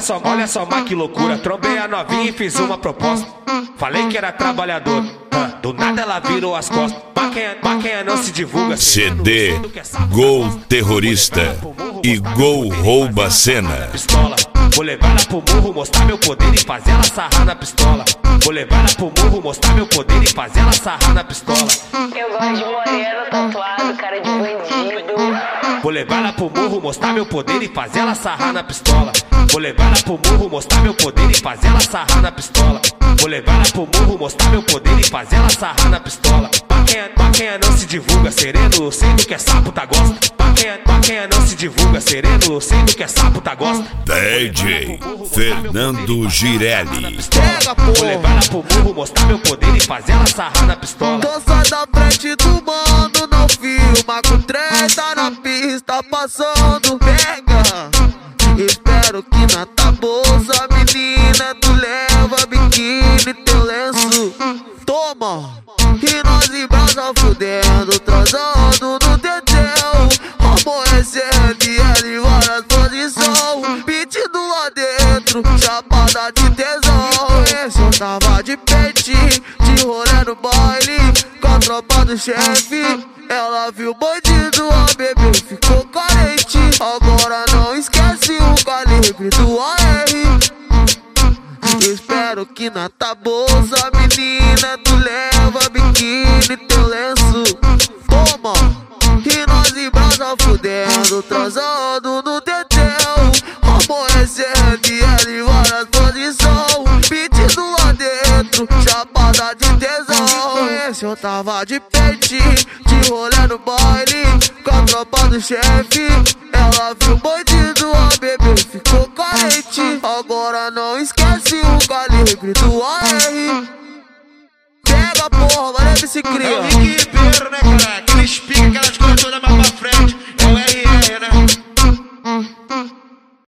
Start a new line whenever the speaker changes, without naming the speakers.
olha só, mas que loucura. Trombei a novinha e fiz uma proposta. Falei que era trabalhador, do nada ela virou as costas. Maquinha não se divulga.
CD Gol Terrorista e Gol Rouba Cena.
Pistola, vou levar ela pro morro, mostrar meu poder e fazer ela sarrar na pistola. Vou levar ela pro morro, mostrar meu poder e fazer ela sarrar na pistola.
Eu gosto de moreno, tatuado, cara de bandido.
Vou levar ela pro morro, mostrar meu poder e fazer ela sarrar na pistola. Vou levar ela pro morro, mostrar meu poder e fazer ela sarrar na pistola. Vou levar ela pro morro, mostrar meu poder e fazer ela sarrar na pistola. Maquinha não se divulga, sereno, sendo que é sapo tá gosta. Maquinha não se divulga, sereno, sendo que é sapo tá gosta.
DJ Fernando Girelli.
Vou levar ela pro morro, mostrar meu poder e fazer ela sarrar na pistola.
Tô só da frente do mano, não filma com treta na pista passando. Pega, espero que na tua bolsa, menina, tu leva biquíni, teu lenço. Toma, e nós em brasa fudendo, transando no teteu. Amoecendo e ela em várias posições, pedindo lá dentro, chapada de tesão. Esse eu tava de peitinho, de rolê no baile, com a tropa do chefe. Ela viu o bandido, a bebê ficou carente. Agora não esquece o calibre do AR. Espero que na tua bolsa, menina, tu leva biquíni, teu lenço. Toma, e nós em brasa fudendo, transando no teteu. Amoecendo e ela em várias posições, pedindo lá dentro, chapada de tesão. Esse eu tava de peitinho, de rolê no baile, com a tropa do chefe. Ela viu o bandido, a bebê ficou carente. Agora não esquece o calibre do AR. Pega porra, valeu esse cria.
É o Rick Ribeiro, né, cara? Aquele pica, aquela